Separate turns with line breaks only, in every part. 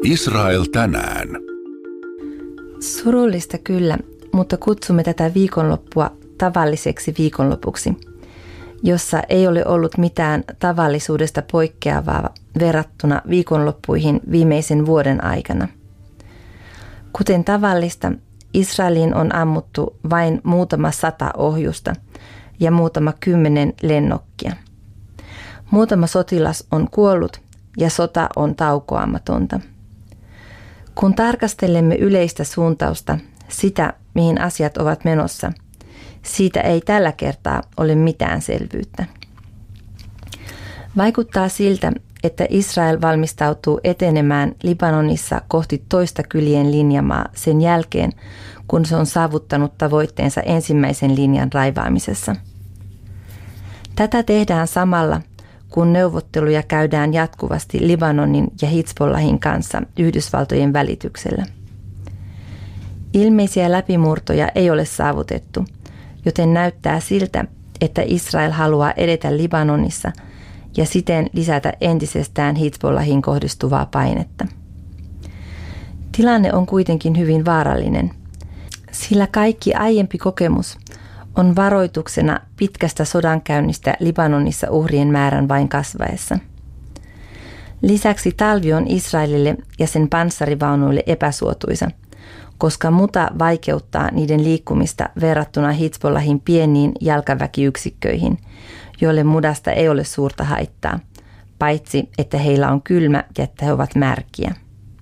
Israel tänään.
Surullista kyllä, mutta kutsumme tätä viikonloppua tavalliseksi viikonlopuksi, jossa ei ole ollut mitään tavallisuudesta poikkeavaa verrattuna viikonloppuihin viimeisen vuoden aikana. Kuten tavallista, Israeliin on ammuttu vain muutama 100 ohjusta ja muutama 10 lennokkia. Muutama sotilas on kuollut ja sota on taukoamatonta. Kun tarkastelemme yleistä suuntausta, sitä mihin asiat ovat menossa, siitä ei tällä kertaa ole mitään selvyyttä. Vaikuttaa siltä, että Israel valmistautuu etenemään Libanonissa kohti toista kylien linjamaa sen jälkeen, kun se on saavuttanut tavoitteensa ensimmäisen linjan raivaamisessa. Tätä tehdään samalla, kun neuvotteluja käydään jatkuvasti Libanonin ja Hizbollahin kanssa Yhdysvaltojen välityksellä. Ilmeisiä läpimurtoja ei ole saavutettu, joten näyttää siltä, että Israel haluaa edetä Libanonissa ja siten lisätä entisestään Hizbollahin kohdistuvaa painetta. Tilanne on kuitenkin hyvin vaarallinen, sillä kaikki aiempi kokemus on varoituksena pitkästä sodankäynnistä Libanonissa uhrien määrän vain kasvaessa. Lisäksi talvi on Israelille ja sen panssarivaunuille epäsuotuisa, koska muta vaikeuttaa niiden liikkumista verrattuna Hizbollahin pieniin jalkaväkiyksikköihin, joille mudasta ei ole suurta haittaa, paitsi että heillä on kylmä ja että he ovat märkiä.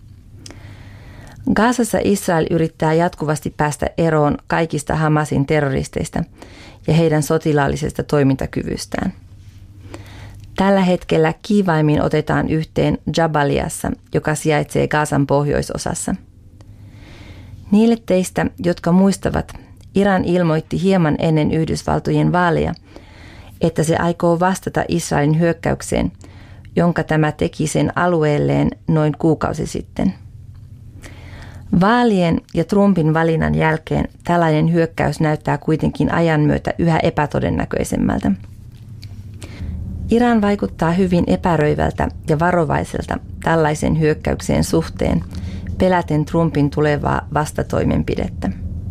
Gazassa Israel yrittää jatkuvasti päästä eroon kaikista Hamasin terroristeista ja heidän sotilaallisesta toimintakyvystään. Tällä hetkellä kiivaimmin otetaan yhteen Jabaliassa, joka sijaitsee Gazan pohjoisosassa. Niille teistä, jotka muistavat, Iran ilmoitti hieman ennen Yhdysvaltojen vaaleja, että se aikoo vastata Israelin hyökkäykseen, jonka tämä teki sen alueelleen noin kuukausi sitten. Vaalien ja Trumpin valinnan jälkeen tällainen hyökkäys näyttää kuitenkin ajan myötä yhä epätodennäköisemmältä. Iran vaikuttaa hyvin epäröivältä ja varovaiselta tällaisen hyökkäykseen suhteen, peläten Trumpin tulevaa vastatoimenpidettä.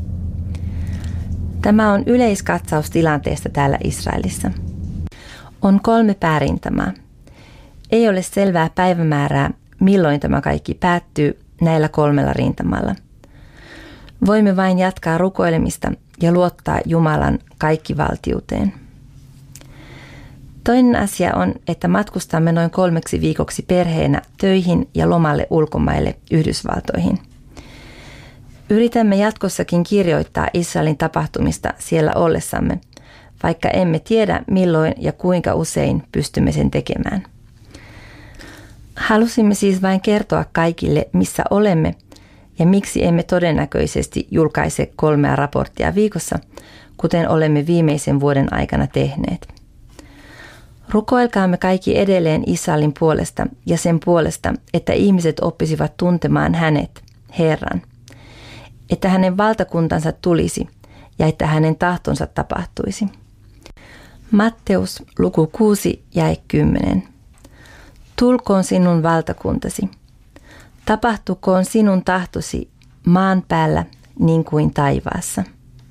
Tämä on yleiskatsaus tilanteesta täällä Israelissa. On 3 päärintamaa. Ei ole selvää päivämäärää, milloin tämä kaikki päättyy näillä 3 rintamalla. Voimme vain jatkaa rukoilemista ja luottaa Jumalan kaikkivaltiuteen. Toinen asia on, että matkustamme noin 3 viikoksi perheenä töihin ja lomalle ulkomaille Yhdysvaltoihin. Yritämme jatkossakin kirjoittaa Israelin tapahtumista siellä ollessamme, vaikka emme tiedä milloin ja kuinka usein pystymme sen tekemään. Halusimme siis vain kertoa kaikille, missä olemme ja miksi emme todennäköisesti julkaise 3 raporttia viikossa, kuten olemme viimeisen vuoden aikana tehneet. Rukoilkaamme kaikki edelleen Israelin puolesta ja sen puolesta, että ihmiset oppisivat tuntemaan hänet, Herran, että hänen valtakuntansa tulisi ja että hänen tahtonsa tapahtuisi. Matteus luku 6 jae 10. Tulkoon sinun valtakuntasi. Tapahtukoon sinun tahtosi maan päällä niin kuin taivaassa.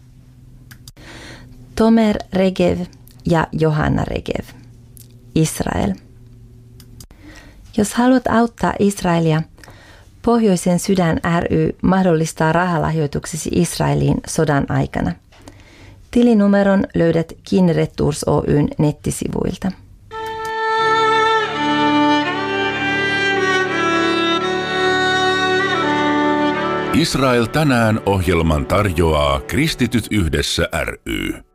Tomer Regev ja Johanna Regev. Israel. Jos haluat auttaa Israelia, Pohjoisen sydän ry mahdollistaa rahalahjoituksesi Israeliin sodan aikana. Tilinumeron löydät Kinneret Tours Oyn nettisivuilta.
Israel tänään -ohjelman tarjoaa Kristityt yhdessä ry.